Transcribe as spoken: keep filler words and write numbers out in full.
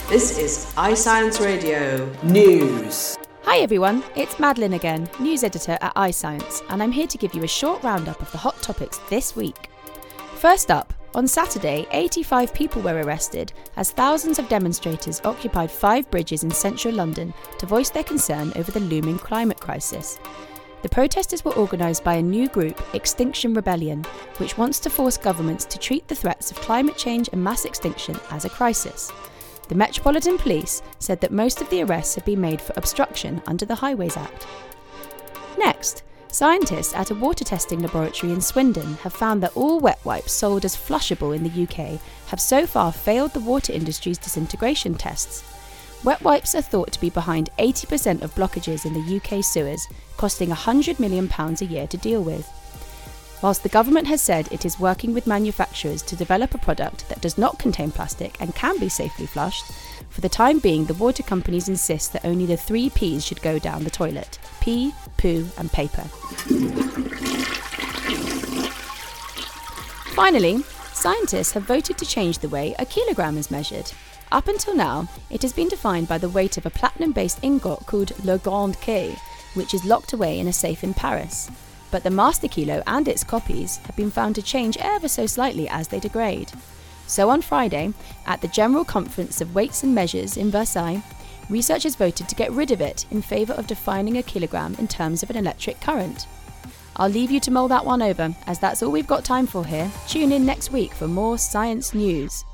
This is iScience Radio News. Hi everyone, it's Madeline again, news editor at iScience, and I'm here to give you a short roundup of the hot topics this week. First up, on Saturday, eighty-five people were arrested as thousands of demonstrators occupied five bridges in central London to voice their concern over the looming climate crisis. The protesters were organised by a new group, Extinction Rebellion, which wants to force governments to treat the threats of climate change and mass extinction as a crisis. The Metropolitan Police said that most of the arrests had been made for obstruction under the Highways Act. Next, scientists at a water testing laboratory in Swindon have found that all wet wipes sold as flushable in the U K have so far failed the water industry's disintegration tests. Wet wipes are thought to be behind eighty percent of blockages in the U K sewers, costing one hundred million pounds a year to deal with. Whilst the government has said it is working with manufacturers to develop a product that does not contain plastic and can be safely flushed, for the time being the water companies insist that only the three P's should go down the toilet: pee, poo and paper. Finally, scientists have voted to change the way a kilogram is measured. Up until now, it has been defined by the weight of a platinum-based ingot called Le Grand K, which is locked away in a safe in Paris. But the Master Kilo and its copies have been found to change ever so slightly as they degrade. So on Friday, at the General Conference of Weights and Measures in Versailles, researchers voted to get rid of it in favour of defining a kilogram in terms of an electric current. I'll leave you to mull that one over, as that's all we've got time for here. Tune in next week for more science news.